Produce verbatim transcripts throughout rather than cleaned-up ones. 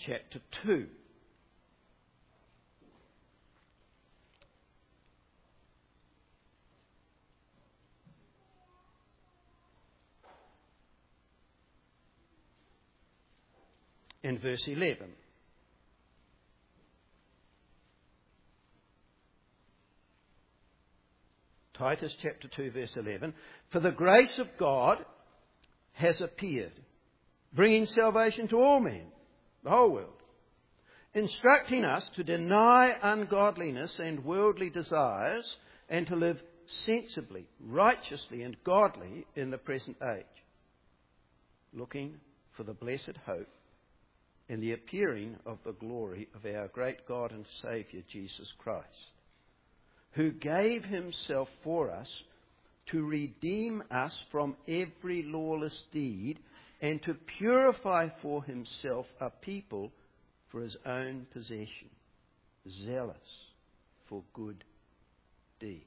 chapter two. In verse eleven. Titus chapter two verse eleven. For the grace of God has appeared, bringing salvation to all men, the whole world, instructing us to deny ungodliness and worldly desires and to live sensibly, righteously and godly in the present age, looking for the blessed hope and the appearing of the glory of our great God and Saviour Jesus Christ, who gave himself for us to redeem us from every lawless deed and to purify for himself a people for his own possession, zealous for good deeds.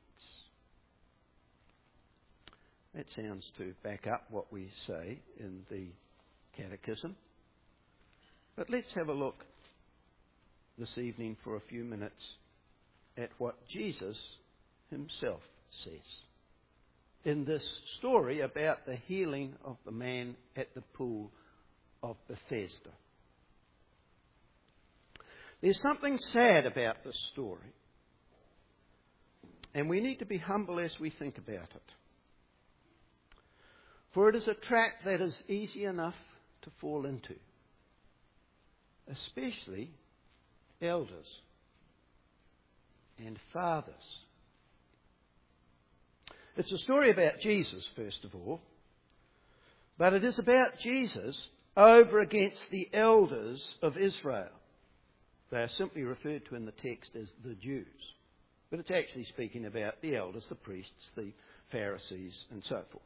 That sounds to back up what we say in the Catechism. But let's have a look this evening for a few minutes at what Jesus himself says in this story about the healing of the man at the pool of Bethesda. There's something sad about this story, and we need to be humble as we think about it. For it is a trap that is easy enough to fall into, especially elders and fathers. It's a story about Jesus, first of all, but it is about Jesus over against the elders of Israel. They are simply referred to in the text as the Jews, but it's actually speaking about the elders, the priests, the Pharisees, and so forth.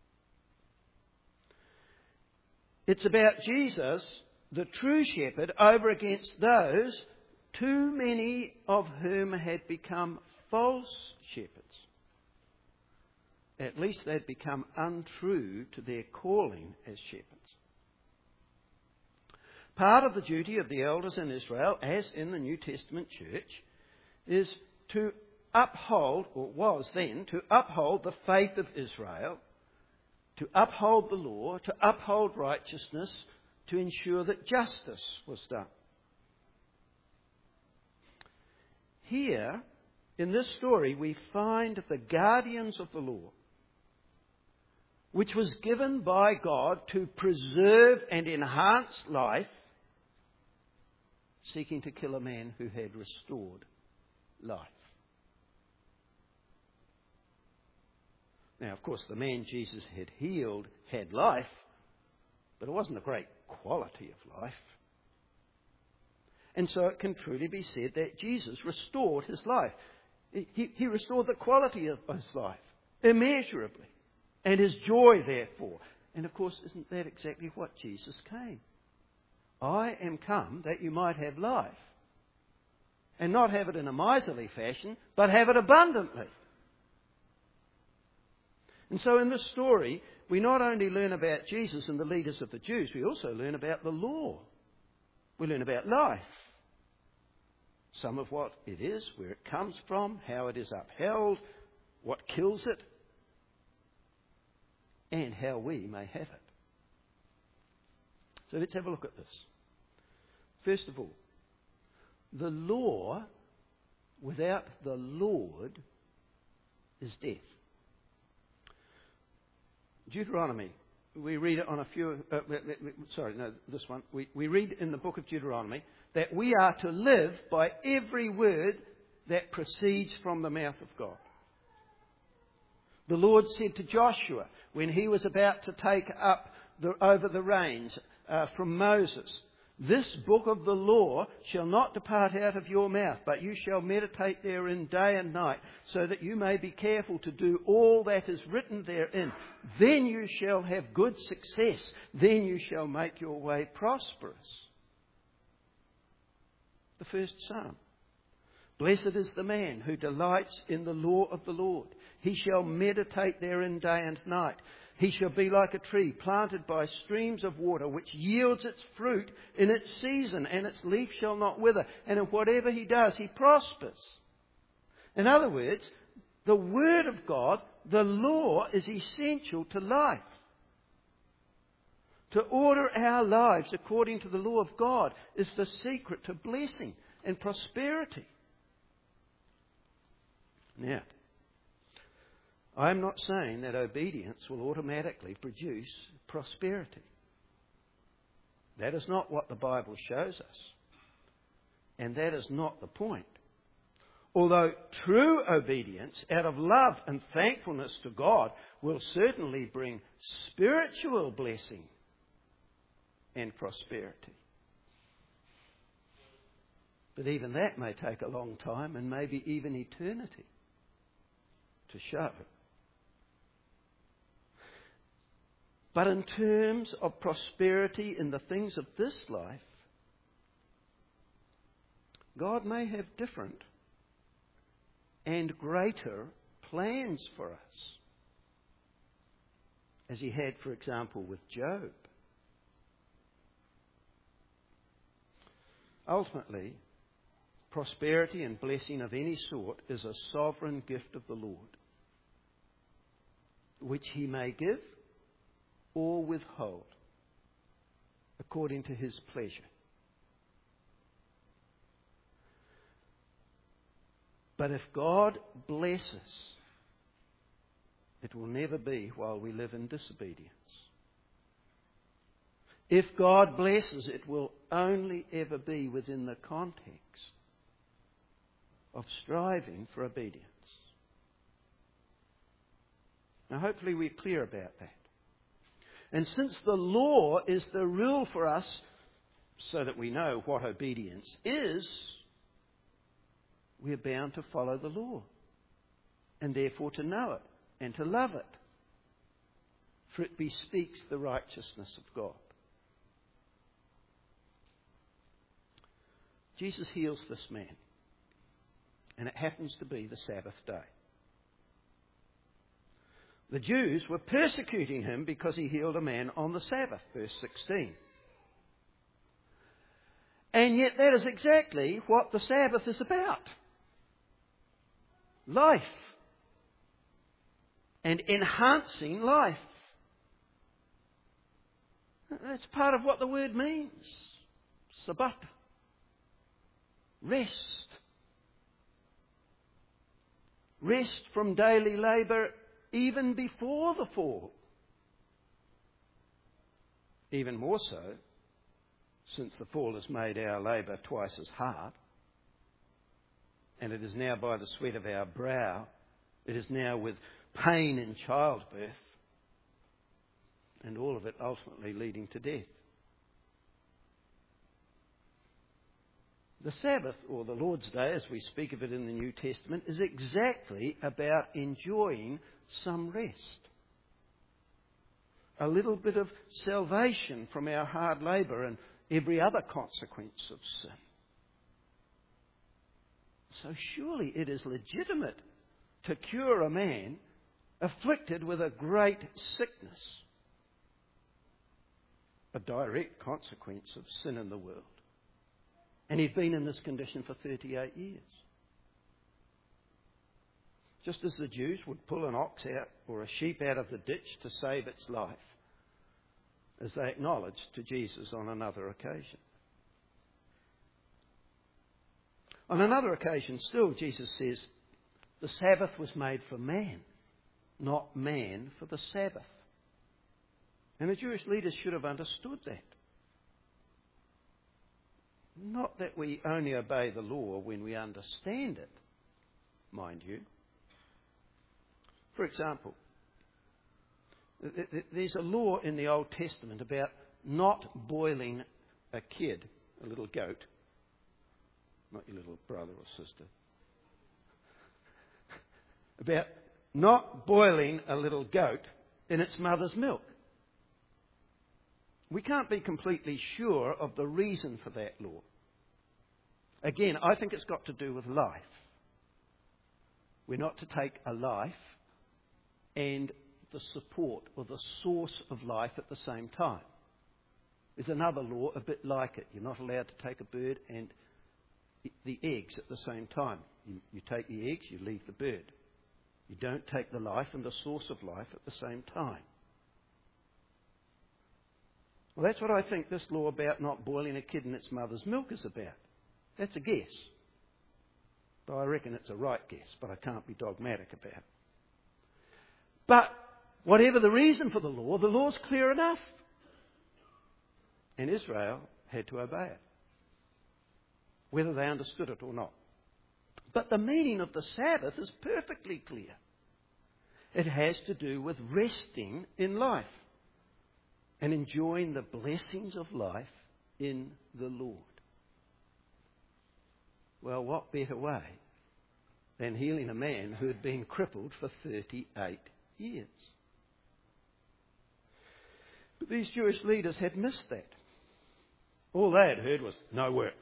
It's about Jesus, the true shepherd, over against those, too many of whom had become false shepherds. At least they'd become untrue to their calling as shepherds. Part of the duty of the elders in Israel, as in the New Testament church, is to uphold, or was then, to uphold the faith of Israel, to uphold the law, to uphold righteousness, to ensure that justice was done. Here, in this story, we find the guardians of the law, which was given by God to preserve and enhance life, seeking to kill a man who had restored life. Now, of course, the man Jesus had healed had life, but it wasn't a great quality of life. And so it can truly be said that Jesus restored his life. He, he restored the quality of his life immeasurably, and his joy, therefore. And of course, isn't that exactly what Jesus came? I am come that you might have life, and not have it in a miserly fashion, but have it abundantly. And so in this story, we not only learn about Jesus and the leaders of the Jews, we also learn about the law. We learn about life. Some of what it is, where it comes from, how it is upheld, what kills it, and how we may have it. So let's have a look at this. First of all, the law without the Lord is death. Deuteronomy, we read it on a few, uh, sorry, no, this one. We, we read in the book of Deuteronomy that we are to live by every word that proceeds from the mouth of God. The Lord said to Joshua when he was about to take up the, over the reins uh, from Moses, "This book of the law shall not depart out of your mouth, but you shall meditate therein day and night, so that you may be careful to do all that is written therein. Then you shall have good success. Then you shall make your way prosperous." The first psalm. "Blessed is the man who delights in the law of the Lord. He shall meditate therein day and night. He shall be like a tree planted by streams of water, which yields its fruit in its season, and its leaf shall not wither. And in whatever he does, he prospers. In other words, the Word of God, the law, is essential to life. To order our lives according to the law of God is the secret to blessing and prosperity. Now, I'm not saying that obedience will automatically produce prosperity. That is not what the Bible shows us. And that is not the point. Although true obedience out of love and thankfulness to God will certainly bring spiritual blessing and prosperity. But even that may take a long time and maybe even eternity to show. But in terms of prosperity in the things of this life, God may have different and greater plans for us, as he had, for example, with Job. Ultimately, prosperity and blessing of any sort is a sovereign gift of the Lord, which he may give or withhold according to his pleasure. But if God blesses, it will never be while we live in disobedience. If God blesses, it will only ever be within the context of striving for obedience. Now, hopefully we're clear about that. And since the law is the rule for us so that we know what obedience is, we're bound to follow the law and therefore to know it and to love it. For it bespeaks the righteousness of God. Jesus heals this man, and it happens to be the Sabbath day. The Jews were persecuting him because he healed a man on the Sabbath, verse sixteen. And yet that is exactly what the Sabbath is about. Life. And enhancing life. That's part of what the word means. Sabbat. Rest. Rest from daily labour even before the fall. Even more so, since the fall has made our labour twice as hard. And it is now by the sweat of our brow. It is now with pain in childbirth. And all of it ultimately leading to death. The Sabbath, or the Lord's Day, as we speak of it in the New Testament, is exactly about enjoying some rest. A little bit of salvation from our hard labour and every other consequence of sin. So surely it is legitimate to cure a man afflicted with a great sickness, a direct consequence of sin in the world. And he'd been in this condition for thirty-eight years. Just as the Jews would pull an ox out or a sheep out of the ditch to save its life, as they acknowledged to Jesus on another occasion. On another occasion still, Jesus says, the Sabbath was made for man, not man for the Sabbath. And the Jewish leaders should have understood that. Not that we only obey the law when we understand it, mind you. For example, there's a law in the Old Testament about not boiling a kid, a little goat, not your little brother or sister, about not boiling a little goat in its mother's milk. We can't be completely sure of the reason for that law. Again, I think it's got to do with life. We're not to take a life and the support or the source of life at the same time. There's another law a bit like it. You're not allowed to take a bird and the eggs at the same time. You, you take the eggs, you leave the bird. You don't take the life and the source of life at the same time. Well, that's what I think this law about not boiling a kid in its mother's milk is about. That's a guess. But I reckon it's a right guess, but I can't be dogmatic about it. But whatever the reason for the law, the law's clear enough. And Israel had to obey it, whether they understood it or not. But the meaning of the Sabbath is perfectly clear. It has to do with resting in life and enjoying the blessings of life in the Lord. Well, what better way than healing a man who had been crippled for thirty-eight years? But these Jewish leaders had missed that. All they had heard was no work.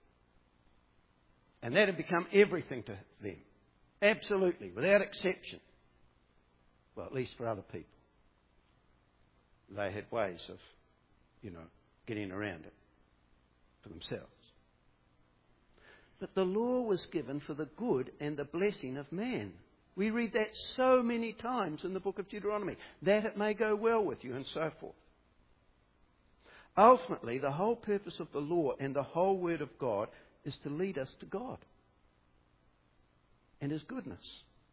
And that had become everything to them. Absolutely, without exception. Well, at least for other people. They had ways of, you know, getting around it for themselves. But the law was given for the good and the blessing of man. We read that so many times in the book of Deuteronomy, that it may go well with you and so forth. Ultimately, the whole purpose of the law and the whole word of God is to lead us to God and His goodness.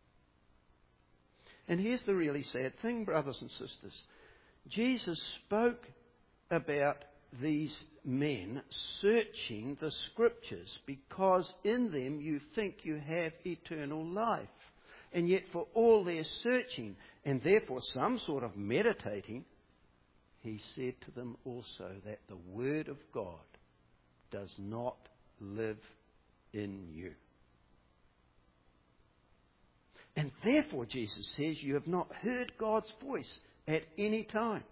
And here's the really sad thing, brothers and sisters. Jesus spoke about these men searching the Scriptures because in them you think you have eternal life. And yet for all their searching and therefore some sort of meditating, He said to them also that the Word of God does not live in you. And therefore, Jesus says, you have not heard God's voice at any time.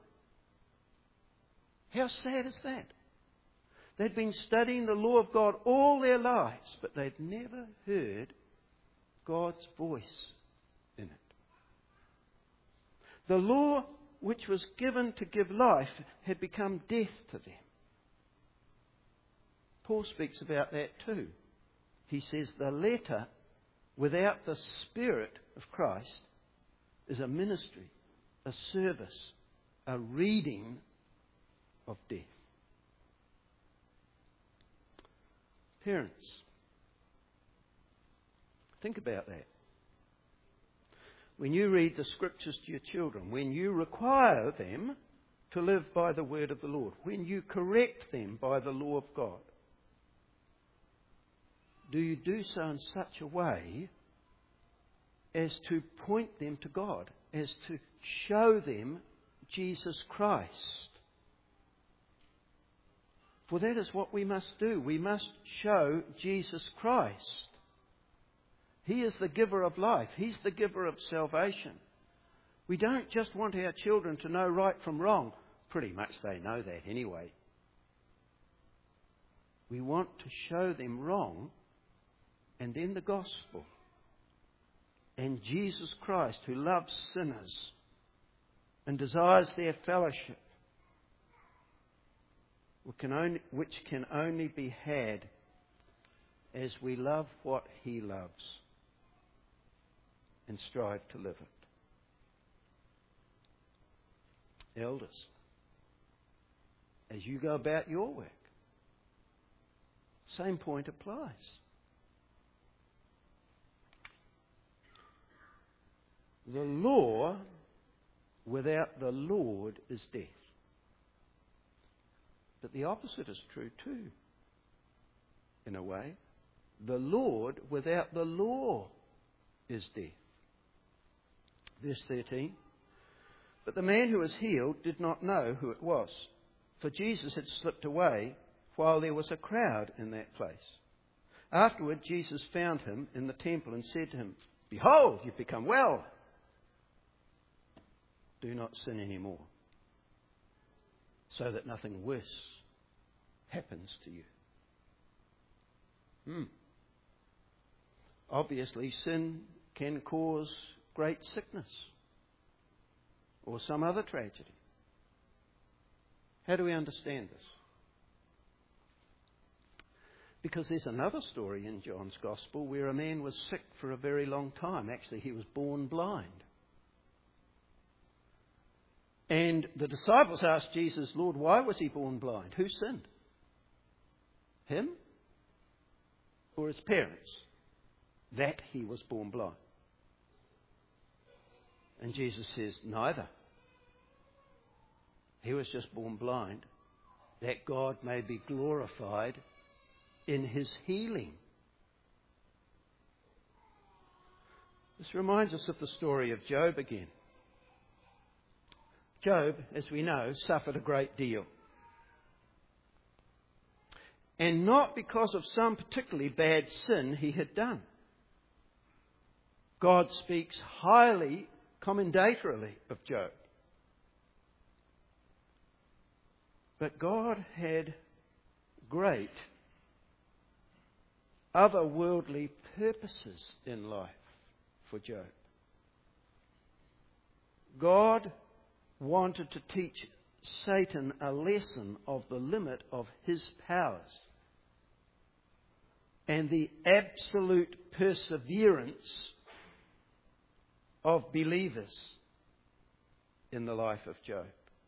How sad is that? They'd been studying the law of God all their lives, but they'd never heard God's voice in it. The law which was given to give life had become death to them. Paul speaks about that too. He says the letter without the Spirit of Christ is a ministry, a service, a reading of death. Parents, think about that. When you read the Scriptures to your children, when you require them to live by the word of the Lord, when you correct them by the law of God, do you do so in such a way as to point them to God, as to show them Jesus Christ? For that is what we must do. We must show Jesus Christ. He is the giver of life. He's the giver of salvation. We don't just want our children to know right from wrong. Pretty much they know that anyway. We want to show them wrong and then the gospel. And Jesus Christ, who loves sinners and desires their fellowship, which can only, which can only be had as we love what He loves and strive to live it. Elders, as you go about your work, same point applies. The law without the Lord is death. But the opposite is true too, in a way. The Lord without the law is death. Verse thirteen. But the man who was healed did not know who it was, for Jesus had slipped away while there was a crowd in that place. Afterward, Jesus found him in the temple and said to him, "Behold, you've become well. Do not sin anymore, so that nothing worse happens to you." Hmm. Obviously, sin can cause great sickness. or some other tragedy. How do we understand this? Because there's another story in John's Gospel where a man was sick for a very long time. Actually, he was born blind. And the disciples asked Jesus, Lord, why was he born blind? Who sinned? Him or his parents? That he was born blind. And Jesus says, neither. He was just born blind, that God may be glorified in his healing. This reminds us of the story of Job again. Job, as we know, suffered a great deal. And not because of some particularly bad sin he had done. God speaks highly, commendatorily of Job. But God had great otherworldly purposes in life for Job. God wanted to teach Satan a lesson of the limit of his powers and the absolute perseverance of believers in the life of Job.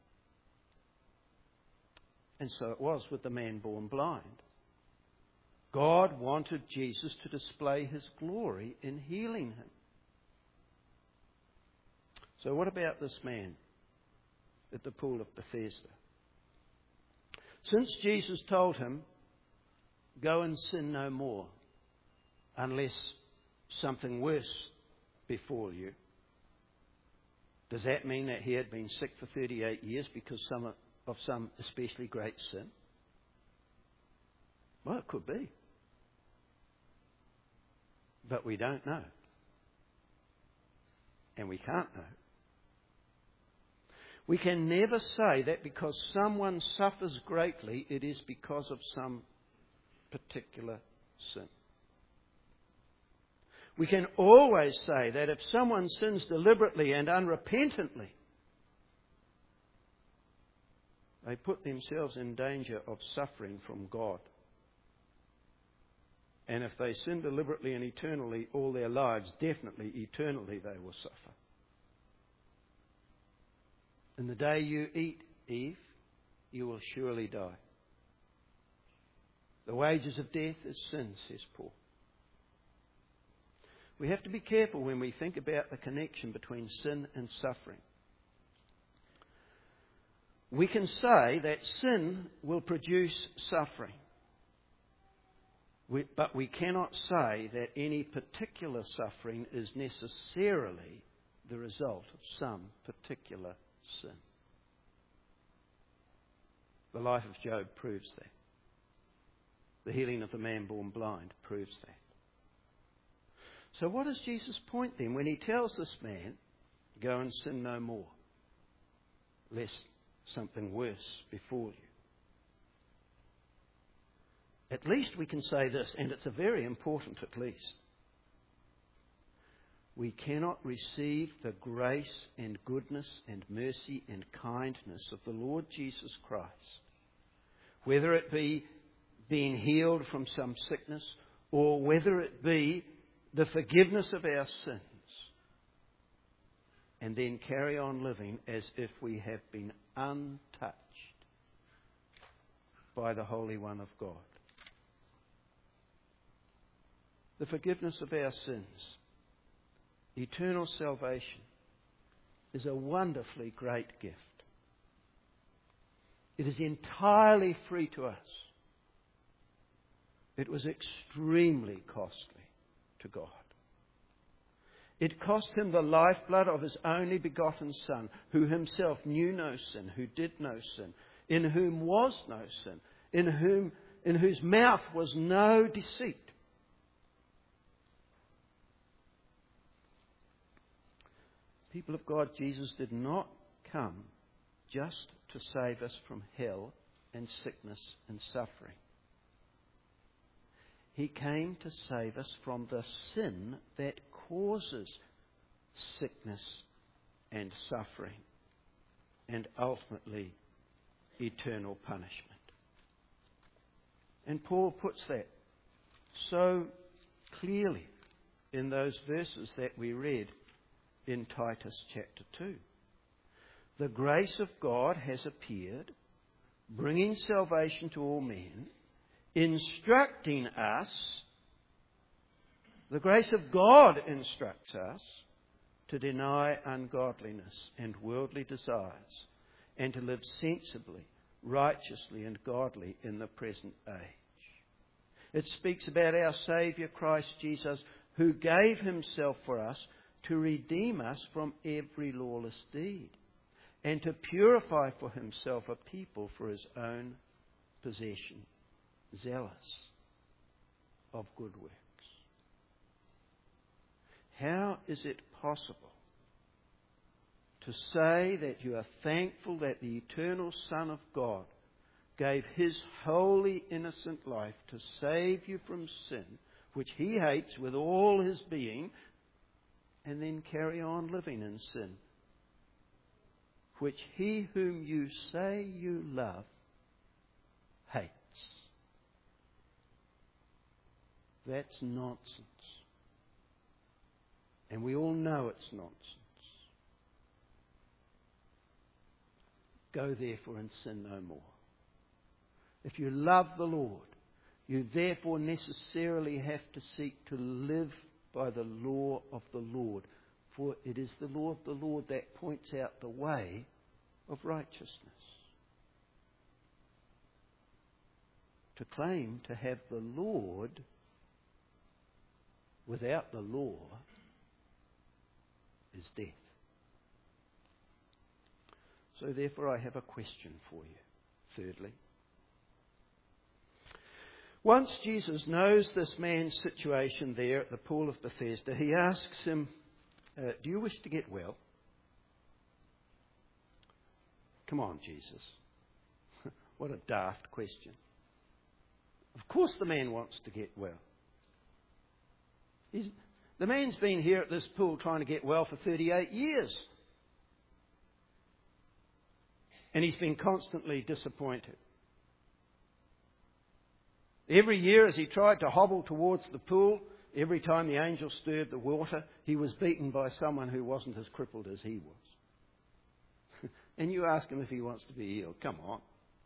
And so it was with the man born blind. God wanted Jesus to display his glory in healing him. So what about this man at the pool of Bethesda? Since Jesus told him, go and sin no more, unless something worse befall you, does that mean that he had been sick for thirty-eight years because some of some especially great sin? Well, it could be. But we don't know. And we can't know. We can never say that because someone suffers greatly, it is because of some particular sin. We can always say that if someone sins deliberately and unrepentantly, they put themselves in danger of suffering from God. And if they sin deliberately and eternally all their lives, definitely eternally they will suffer. And the day you eat, Eve, you will surely die. The wages of death is sin, says Paul. We have to be careful when we think about the connection between sin and suffering. We can say that sin will produce suffering. We, but we cannot say that any particular suffering is necessarily the result of some particular sin. The life of Job proves that. The healing of the man born blind proves that. So what is Jesus' point then when he tells this man, go and sin no more, lest something worse befall you? At least we can say this, and it's a very important at least. We cannot receive the grace and goodness and mercy and kindness of the Lord Jesus Christ, whether it be being healed from some sickness or whether it be the forgiveness of our sins, and then carry on living as if we have been untouched by the Holy One of God. The forgiveness of our sins, eternal salvation, is a wonderfully great gift. It is entirely free to us. It was extremely costly to God. It cost him the lifeblood of his only begotten Son, who himself knew no sin, who did no sin, in whom was no sin, in whom, in whose mouth was no deceit. People of God, Jesus did not come just to save us from hell and sickness and suffering. He came to save us from the sin that causes sickness and suffering and ultimately eternal punishment. And Paul puts that so clearly in those verses that we read in Titus chapter two. The grace of God has appeared, bringing salvation to all men, instructing us, the grace of God instructs us to deny ungodliness and worldly desires and to live sensibly, righteously and godly in the present age. It speaks about our Saviour Christ Jesus, who gave himself for us to redeem us from every lawless deed and to purify for himself a people for his own possession, zealous of good works. How is it possible to say that you are thankful that the eternal Son of God gave his holy, innocent life to save you from sin, which he hates with all his being, and then carry on living in sin, which he whom you say you love hates? That's nonsense. And we all know it's nonsense. Go therefore and sin no more. If you love the Lord, you therefore necessarily have to seek to live by the law of the Lord. For it is the law of the Lord that points out the way of righteousness. To claim to have the Lord without the law is death. So therefore I have a question for you. Thirdly, once Jesus knows this man's situation there at the pool of Bethesda, he asks him, uh, do you wish to get well? Come on, Jesus. What a daft question. Of course the man wants to get well. He's, the man's been here at this pool trying to get well for thirty-eight years. And he's been constantly disappointed. Every year as he tried to hobble towards the pool, every time the angel stirred the water, he was beaten by someone who wasn't as crippled as he was. And you ask him if he wants to be healed. Come on.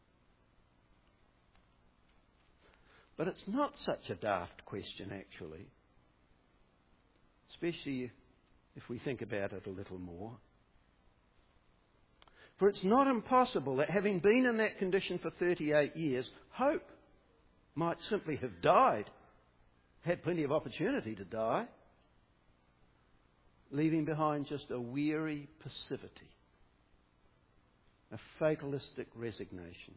But it's not such a daft question, actually. Especially if we think about it a little more. For it's not impossible that having been in that condition for thirty-eight years, hope might simply have died, had plenty of opportunity to die, leaving behind just a weary passivity, a fatalistic resignation.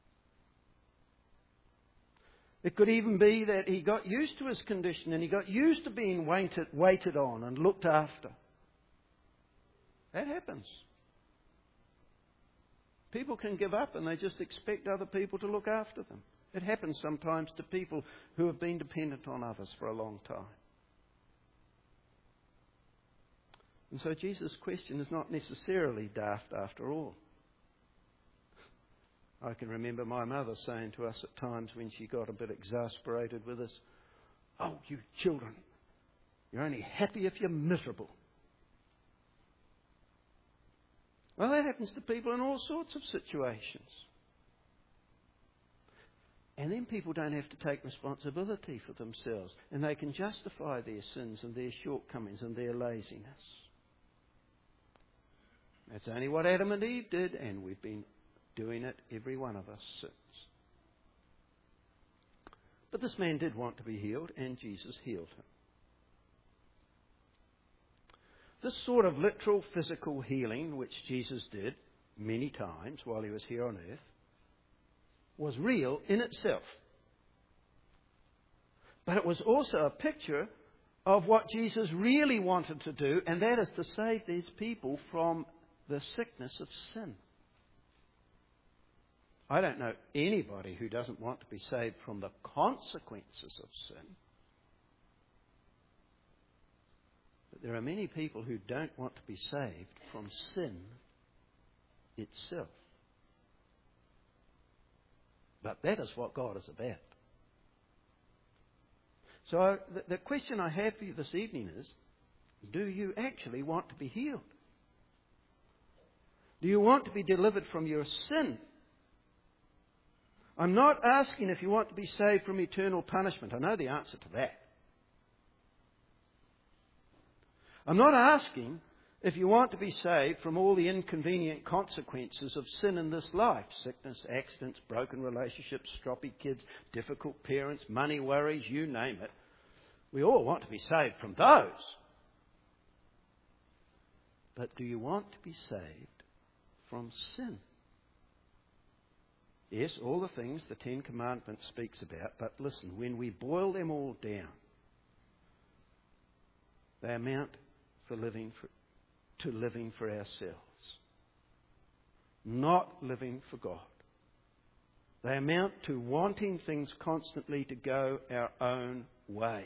It could even be that he got used to his condition and he got used to being waited, waited on and looked after. That happens. People can give up and they just expect other people to look after them. It happens sometimes to people who have been dependent on others for a long time. And so Jesus' question is not necessarily daft after all. I can remember my mother saying to us at times when she got a bit exasperated with us, "Oh, you children, you're only happy if you're miserable." Well, that happens to people in all sorts of situations. And then people don't have to take responsibility for themselves, and they can justify their sins and their shortcomings and their laziness. That's only what Adam and Eve did, and we've been doing it, every one of us, since. But this man did want to be healed, and Jesus healed him. This sort of literal physical healing, which Jesus did many times while he was here on earth, was real in itself. But it was also a picture of what Jesus really wanted to do, and that is to save these people from the sickness of sin. I don't know anybody who doesn't want to be saved from the consequences of sin. But there are many people who don't want to be saved from sin itself. But that is what God is about. So the, the question I have for you this evening is, do you actually want to be healed? Do you want to be delivered from your sin? I'm not asking if you want to be saved from eternal punishment. I know the answer to that. I'm not asking if you want to be saved from all the inconvenient consequences of sin in this life. Sickness, accidents, broken relationships, stroppy kids, difficult parents, money worries, you name it. We all want to be saved from those. But do you want to be saved from sin? Yes, all the things the Ten Commandments speaks about, but listen, when we boil them all down, they amount for living for, to living for ourselves, not living for God. They amount to wanting things constantly to go our own way.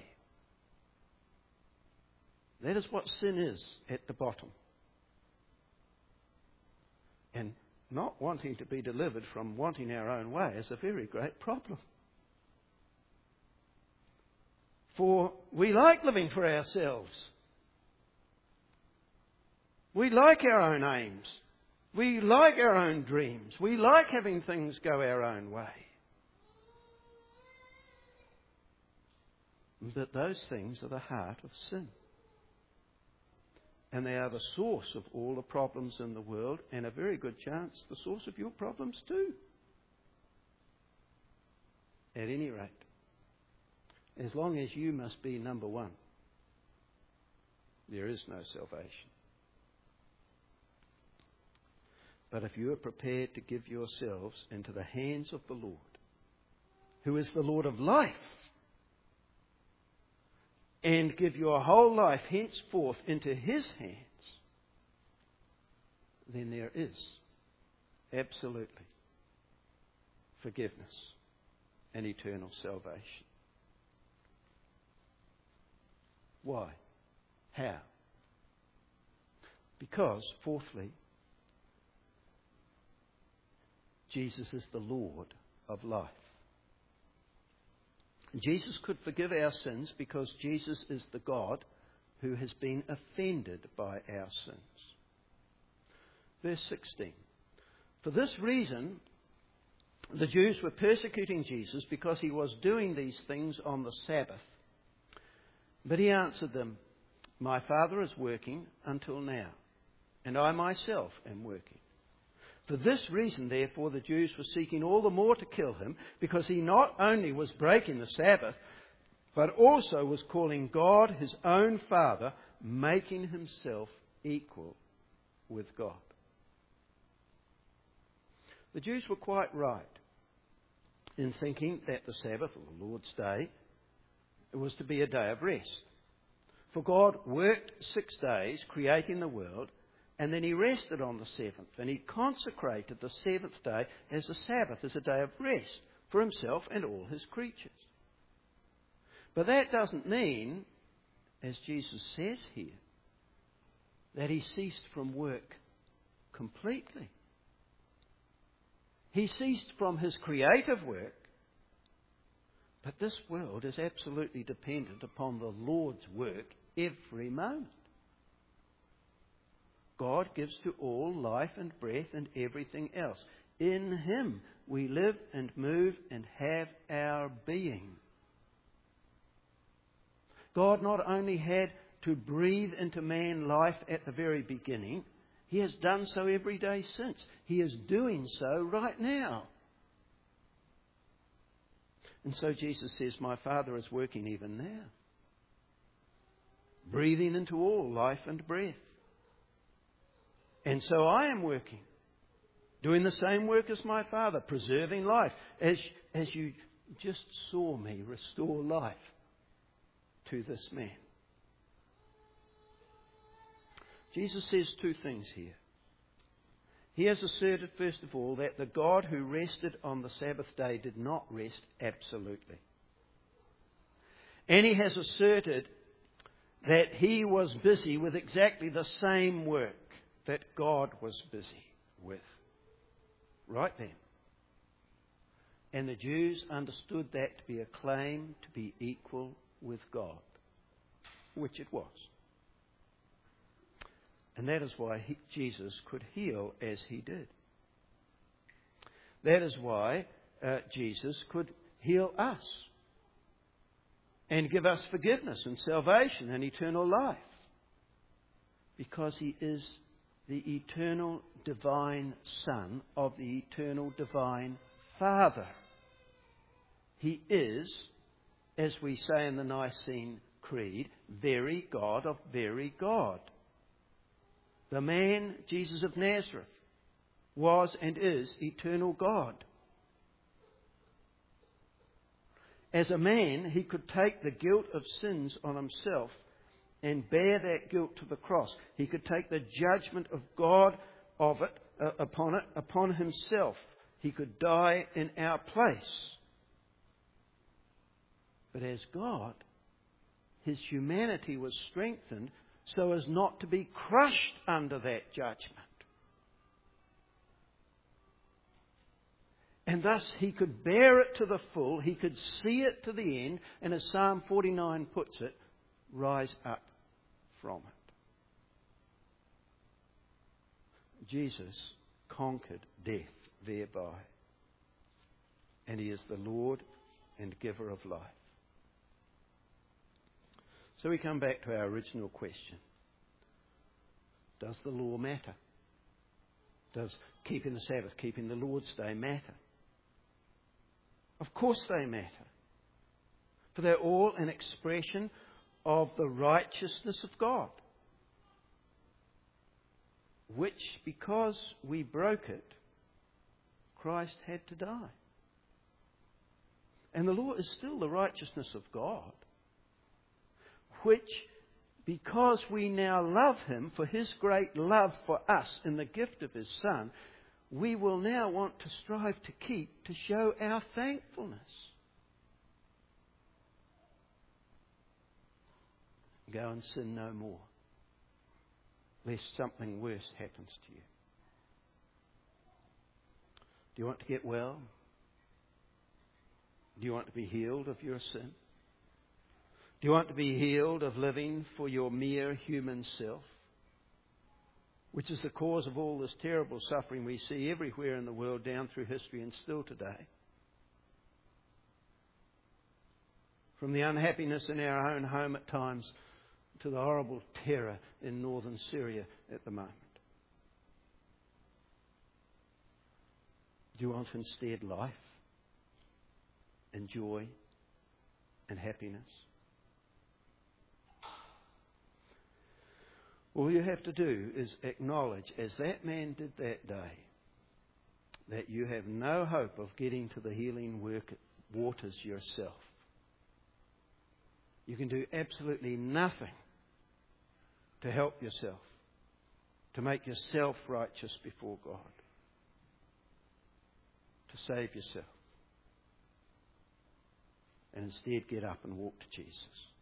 That is what sin is at the bottom. And not wanting to be delivered from wanting our own way is a very great problem. For we like living for ourselves. We like our own aims. We like our own dreams. We like having things go our own way. But those things are the heart of sin. And they are the source of all the problems in the world, and a very good chance the source of your problems too. At any rate, as long as you must be number one, there is no salvation. But if you are prepared to give yourselves into the hands of the Lord, who is the Lord of life, and give your whole life henceforth into His hands, then there is absolutely forgiveness and eternal salvation. Why? How? Because, fourthly, Jesus is the Lord of life. Jesus could forgive our sins because Jesus is the God who has been offended by our sins. Verse sixteen. For this reason, the Jews were persecuting Jesus because he was doing these things on the Sabbath. But he answered them, my Father is working until now, and I myself am working. For this reason, therefore, the Jews were seeking all the more to kill him, because he not only was breaking the Sabbath, but also was calling God his own Father, making himself equal with God. The Jews were quite right in thinking that the Sabbath, or the Lord's Day, was to be a day of rest. For God worked six days creating the world, and then he rested on the seventh, and he consecrated the seventh day as a Sabbath, as a day of rest for himself and all his creatures. But that doesn't mean, as Jesus says here, that he ceased from work completely. He ceased from his creative work, but this world is absolutely dependent upon the Lord's work every moment. God gives to all life and breath and everything else. In him we live and move and have our being. God not only had to breathe into man life at the very beginning, he has done so every day since. He is doing so right now. And so Jesus says, my Father is working even now, breathing into all life and breath. And so I am working, doing the same work as my Father, preserving life, as, as you just saw me restore life to this man. Jesus says two things here. He has asserted, first of all, that the God who rested on the Sabbath day did not rest absolutely. And he has asserted that he was busy with exactly the same work that God was busy with. right then. And the Jews understood that to be a claim to be equal with God, which it was. And that is why he, Jesus could heal as he did. That is why uh, Jesus could heal us and give us forgiveness and salvation and eternal life. Because he is the eternal divine Son of the eternal divine Father. He is, as we say in the Nicene Creed, very God of very God. The man, Jesus of Nazareth, was and is eternal God. As a man, he could take the guilt of sins on himself and bear that guilt to the cross. He could take the judgment of God of it uh, upon it upon himself. He could die in our place. But as God, his humanity was strengthened so as not to be crushed under that judgment. And thus he could bear it to the full, he could see it to the end, and as Psalm forty-nine puts it, rise up from it. Jesus conquered death thereby. And he is the Lord and giver of life. So we come back to our original question. Does the law matter? Does keeping the Sabbath, keeping the Lord's Day matter? Of course they matter. For they're all an expression of the righteousness of God. Which, because we broke it, Christ had to die. And the law is still the righteousness of God. Which, because we now love him for his great love for us in the gift of his Son, we will now want to strive to keep to show our thankfulness. Go and sin no more, lest something worse happens to you. Do you want to get well? Do you want to be healed of your sin? Do you want to be healed of living for your mere human self? Which is the cause of all this terrible suffering we see everywhere in the world down through history and still today. From the unhappiness in our own home at times to the horrible terror in northern Syria at the moment. Do you want instead life and joy and happiness? All you have to do is acknowledge, as that man did that day, that you have no hope of getting to the healing work waters yourself. You can do absolutely nothing to help yourself, to make yourself righteous before God, to save yourself. And instead get up and walk to Jesus.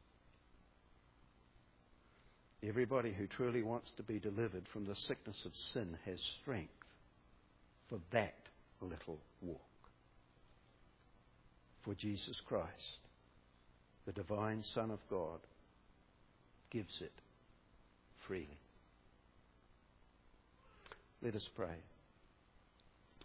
Everybody who truly wants to be delivered from the sickness of sin has strength for that little walk. For Jesus Christ, the divine Son of God, gives it freely. Let us pray.